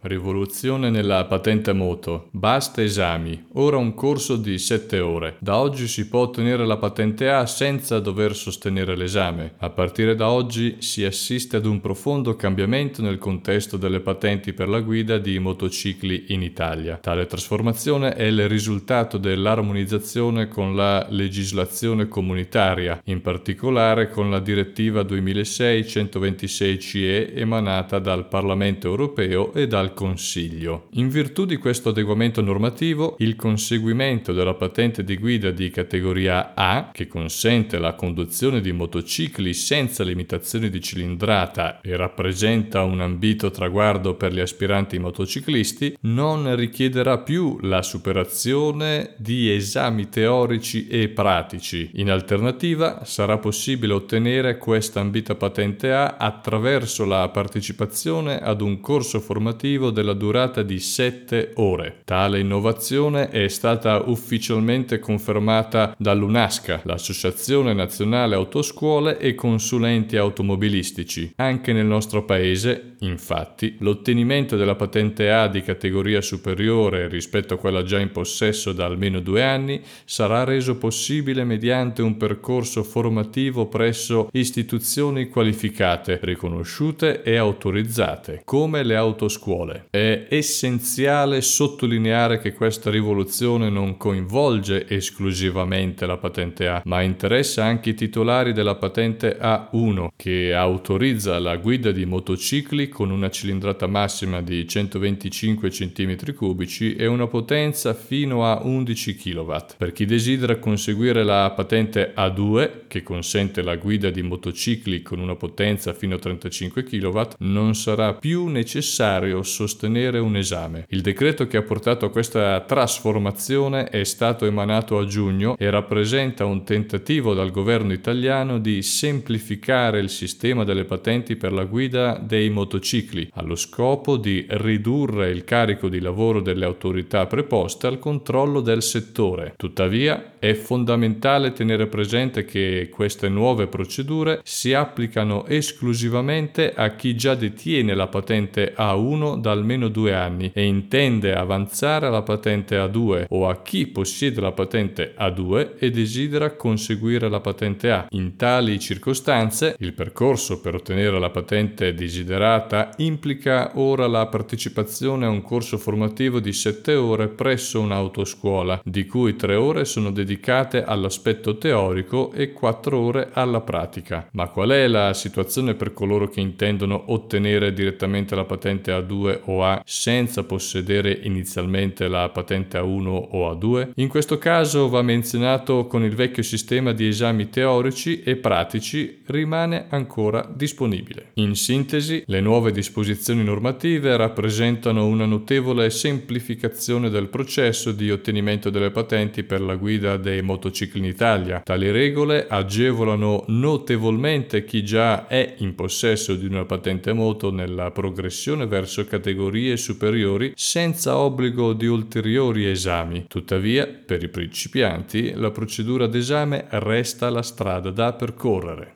Rivoluzione nella patente moto. Basta esami. Ora un corso di 7 ore. Da oggi si può ottenere la patente A senza dover sostenere l'esame. A partire da oggi si assiste ad un profondo cambiamento nel contesto delle patenti per la guida di motocicli in Italia. Tale trasformazione è il risultato dell'armonizzazione con la legislazione comunitaria, in particolare con la direttiva 2006/126/CE emanata dal Parlamento europeo e dal Consiglio. In virtù di questo adeguamento normativo, il conseguimento della patente di guida di categoria A, che consente la conduzione di motocicli senza limitazioni di cilindrata e rappresenta un ambito traguardo per gli aspiranti motociclisti, non richiederà più la superazione di esami teorici e pratici. In alternativa, sarà possibile ottenere questa ambita patente A attraverso la partecipazione ad un corso formativo della durata di 7 ore. Tale innovazione è stata ufficialmente confermata dall'UNASCA, l'Associazione Nazionale Autoscuole e Consulenti Automobilistici. Anche nel nostro paese, infatti, l'ottenimento della patente A di categoria superiore rispetto a quella già in possesso da almeno 2 anni sarà reso possibile mediante un percorso formativo presso istituzioni qualificate, riconosciute e autorizzate, come le autoscuole. È essenziale sottolineare che questa rivoluzione non coinvolge esclusivamente la patente A, ma interessa anche i titolari della patente A1, che autorizza la guida di motocicli con una cilindrata massima di 125 cm3 e una potenza fino a 11 kW. Per chi desidera conseguire la patente A2, che consente la guida di motocicli con una potenza fino a 35 kW, non sarà più necessario sostenere un esame. Il decreto che ha portato a questa trasformazione è stato emanato a giugno e rappresenta un tentativo dal governo italiano di semplificare il sistema delle patenti per la guida dei motocicli, allo scopo di ridurre il carico di lavoro delle autorità preposte al controllo del settore. Tuttavia, è fondamentale tenere presente che queste nuove procedure si applicano esclusivamente a chi già detiene la patente A1 da almeno 2 anni e intende avanzare alla patente A2 o a chi possiede la patente A2 e desidera conseguire la patente A. In tali circostanze, il percorso per ottenere la patente desiderata implica ora la partecipazione a un corso formativo di 7 ore presso un'autoscuola, di cui 3 ore sono dedicate all'aspetto teorico e 4 ore alla pratica. Ma qual è la situazione per coloro che intendono ottenere direttamente la patente A2 o A senza possedere inizialmente la patente A1 o A2? In questo caso va menzionato con il vecchio sistema di esami teorici e pratici rimane ancora disponibile. In sintesi, le nuove disposizioni normative rappresentano una notevole semplificazione del processo di ottenimento delle patenti per la guida dei motocicli in Italia. Tali regole agevolano notevolmente chi già è in possesso di una patente moto nella progressione verso categorie superiori senza obbligo di ulteriori esami. Tuttavia, per i principianti, la procedura d'esame resta la strada da percorrere.